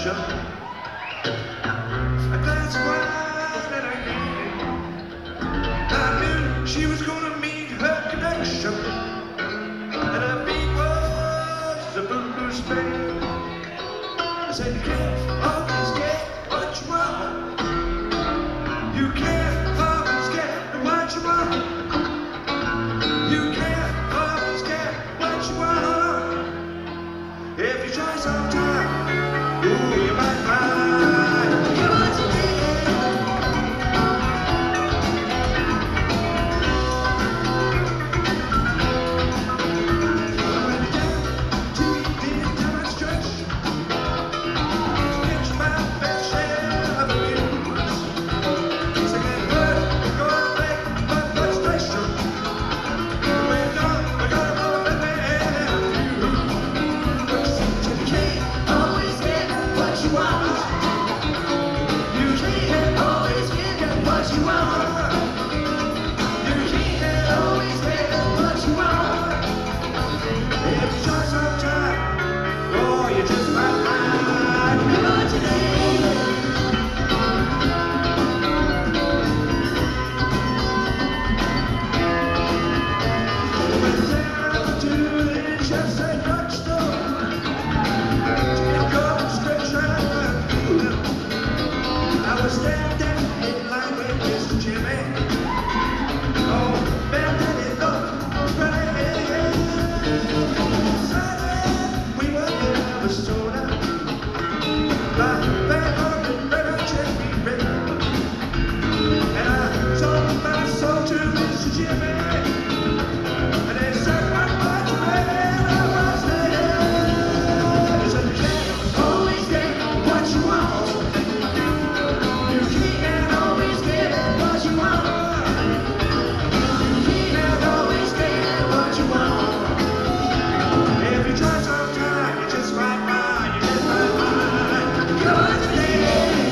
introduction. A glass of wine in her hand. I knew she was gonna meet her connection, and her beat was a blues band. I said, you can't always get what you want. You can't always get what you want. You can't always get what you want. If you try sometime, ooh, you might find you're what you need. I went down too deep into my stretch. It's my best share of the blues. So get hurt, go and make my frustration. We're done, we're gonna roll it and you can't always get what you want. You can't always get what you want. You can't always get what you want. If you try sometime, oh, you just might find what you need. Went down to the Chelsea drugstore to get a cold stretch out. I was standing in line with Mr. Jimmy. Oh, man, that is not right. Said we were in Arizona. My bag on the river checked me red. And I sold my soul to Mr. Jimmy. And they said, I'm much red, I was there. He said, you can't always get what you want. You can't always get what you want. You can't always get what you want. If you try sometime, you just might find, you just might find you're what you need.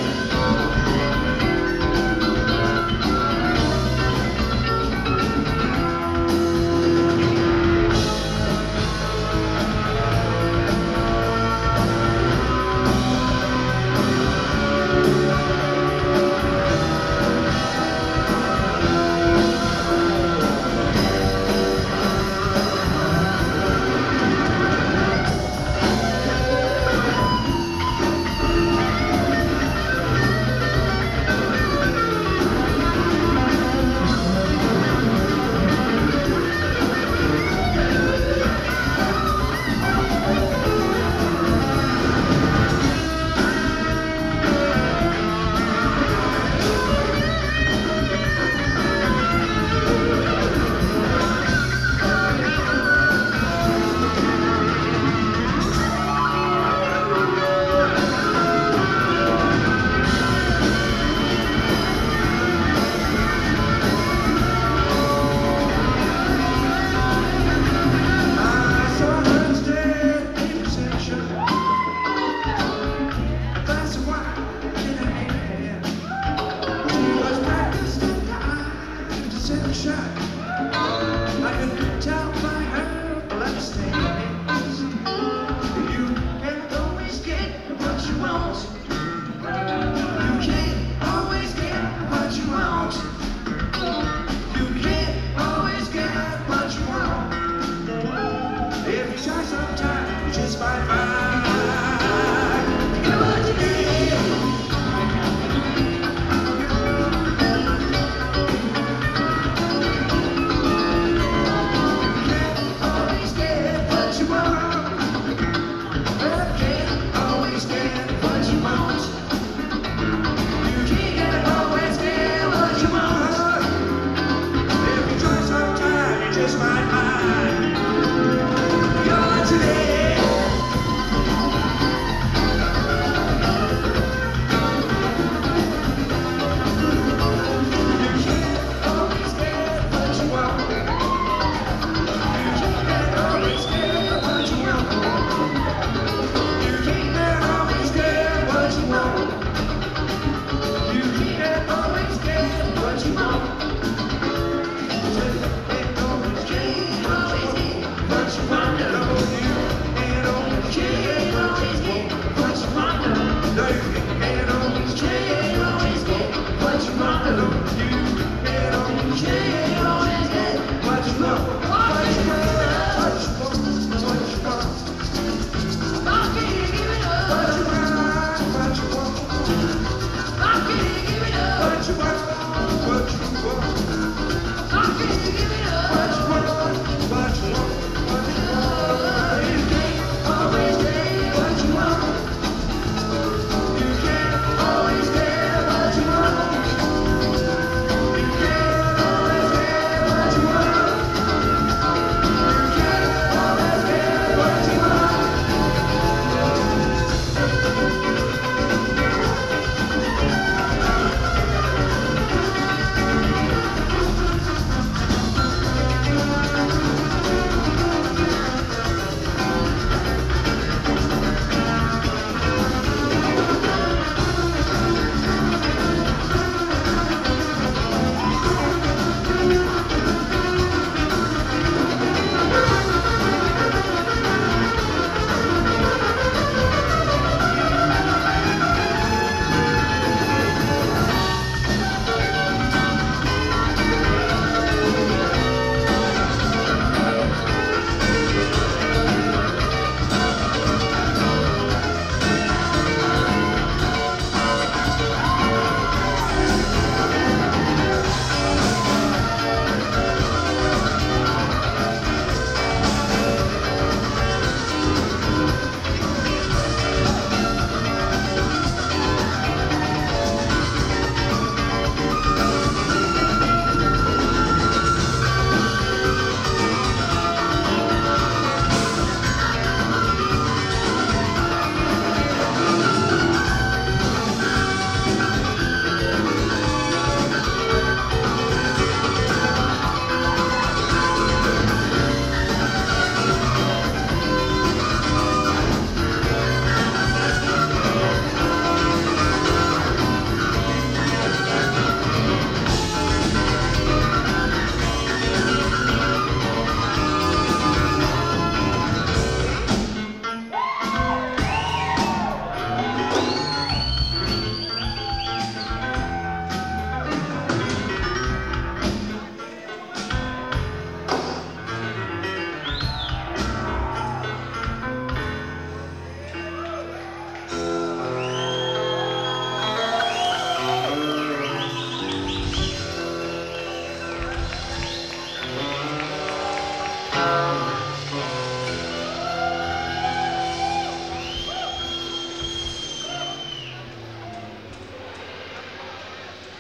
I can tell by her bloodstains. You can't always get what you want. You can't always get what you want. You can't always get what you want. If you try sometime, you just might find you're what you need. Just my mind.